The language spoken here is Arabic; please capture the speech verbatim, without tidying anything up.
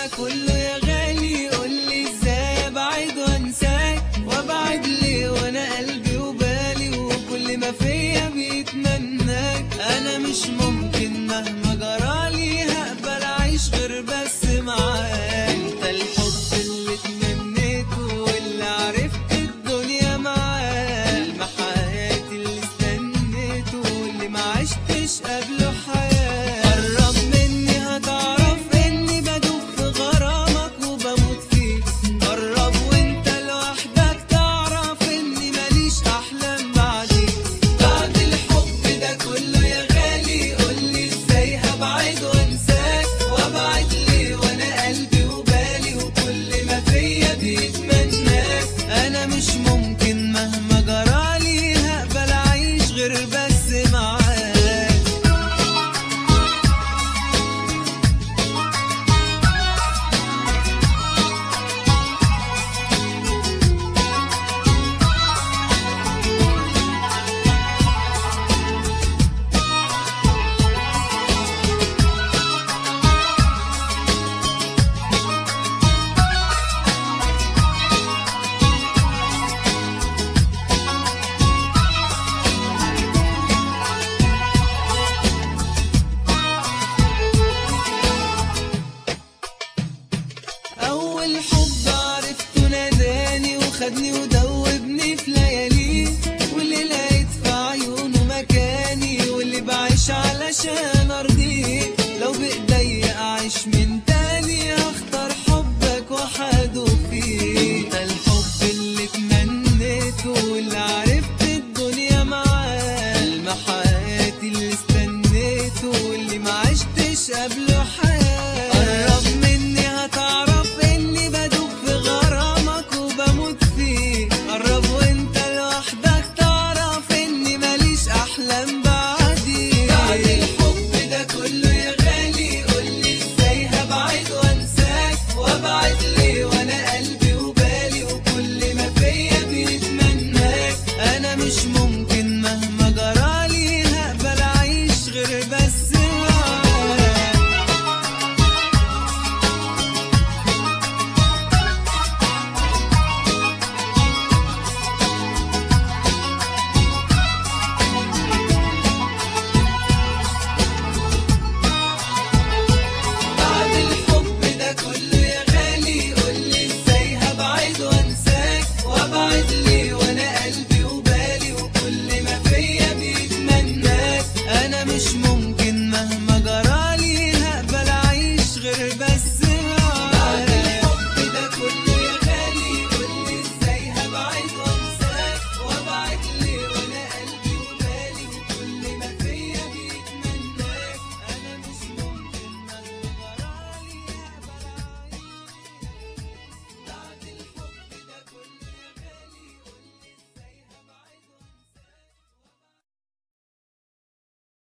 كله يا غالي، قولي ازاي ابعد وانساك وابعد ليه وانا قلبي وبالي وكل ما فيا بيتمناك. انا مش ممكن مهما جرالي هقبل اعيش غير بس معاك. انت الحب اللي تمنيته واللي عرفت الدنيا معاه، حلم حياتي اللي استنيته واللي ما عشتش قبله حياة. قرب مني هتعرف اني بدوب في غرامك وبموت فيك، قرب وانت لوحدك تعرف اني ماليش احلام بعديك. بعد الحب ده كله يا غالي قولي ازاي هبعد وانساك وابعد ليه وانا قلبي وبالي وكل ما فيا بيتمناك. انا مش ممكن مهما جرالي هقبل اعيش غير بس معاك. أول حب عرفته ناداني وخدني ودوبني في لياليه، واللي لقيت في عيونه مكاني واللي بعيش علشان أرضيه. لو بإيدي أعيش من تاني هختار حبك وحاده فيه. انت الحب اللي تمنيته واللي عرفت الدنيا معاه، حلم حياتي اللي استنيته واللي ما عشتش قبله حياة. قرب مني هتعرف اني بدوب في غرامك وبموت فيه، قرب وانت لوحدك تعرف اني ماليش احلام بعدي. بعد الحب ده كله يا غالي قولي ازاي هبعد وانساك وابعد ليه وانا قلبي وبالي وكل ما فيا بيتمناك. انا مش ممكن مهما جرالي هقبل اعيش غير بس معاك. بعد الحب ده كله يا غالي قولي ازاي هبعد وانساك وابعد ليه وانا قلبي وبالي وكل ما فيا بيتمناك. انا مش ممكن مهما جرالي هقبل اعيش غير بس